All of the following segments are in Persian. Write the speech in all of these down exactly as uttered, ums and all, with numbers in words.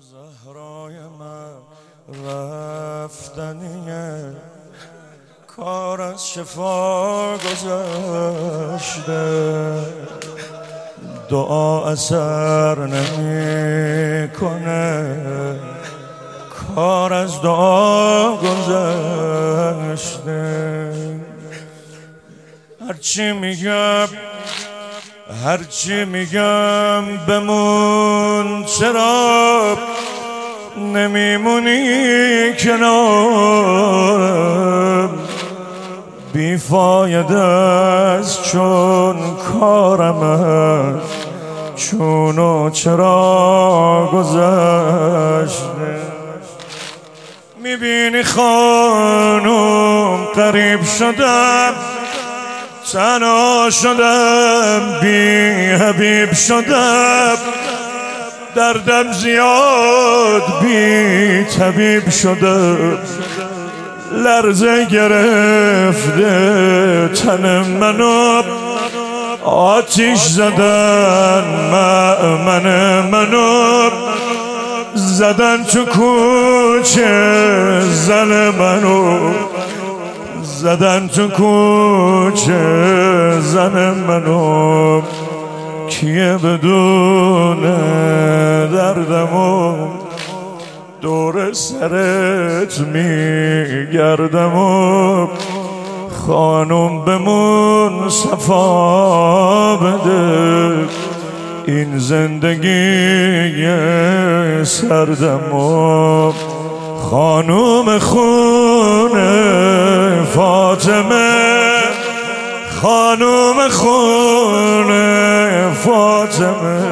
زهرای من رفتنیه، کار از شفا گذشته، دعا اثر نمی کنه، کار از دعا گذشته. هرچی میگم هرچی میگم بمون، چرا نمیمونی کنارم؟ بیفایده است چون کارم است، چون و چرا گذشته. میبینی خانم قریب شدم، تنها شدم، بی حبیب شدم، دردم زیاد بی طبیب شدم، لرزه گرفته تن منو، آتیش زدن مأمن منو، زدن تو کوچه زن منو، زدن تو کوچه زن منو. کیه بدونه دردمو دور سرت میگردم و خانم بمون صفا بده این زندگی سردمو. خانم خونه فاطمه، خانم خونه فاطمه،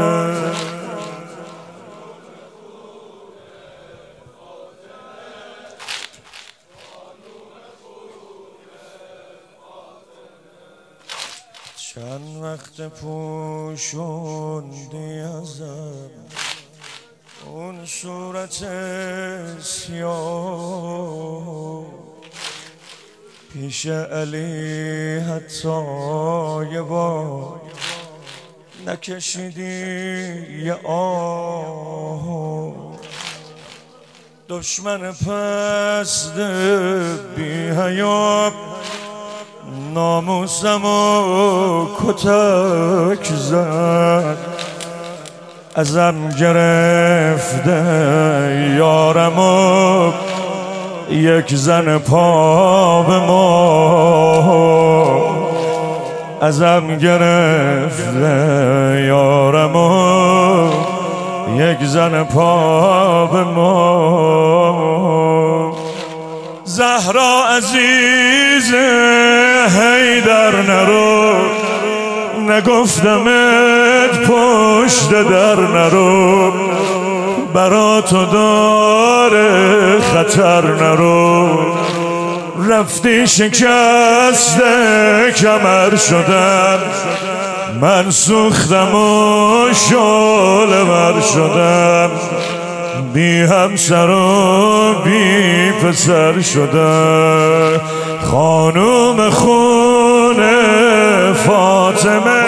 چند وقت پوشوندی ازم اون صورت سیاه، پیش علی حتی یه بار نکشیدی یه آه. دشمن پست بی حیا ناموسمو کتک زد، ازم گرفته یارمو یک زن پا به ما، ازم گرفته یارمو یک زن پا به ما. زهرا عزیز حیدر نرو، نگفتمت پشت در نرو، برا تو داره خطر نرو. رفتی شکسته کمر شدم، من سوختم و شعله ور شدم، بی همسر و بی پسر شدم. خانوم خونه فاطمه،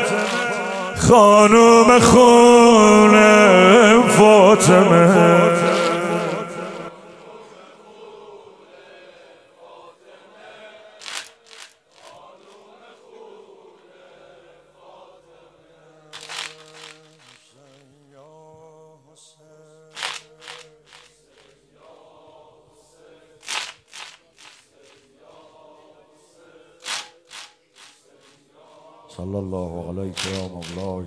خانوم خونه فاطمه، صلی الله علیک یا مولای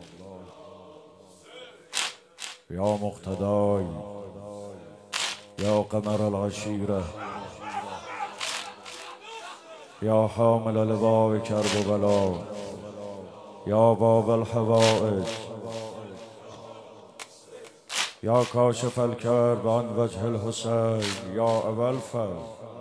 یا مقتدای یا قمر العشیره یا حامل لواء کرب و بلا یا باب الحوائج یا کاشف الکرب عن وجه الحسین یا ابا الفضل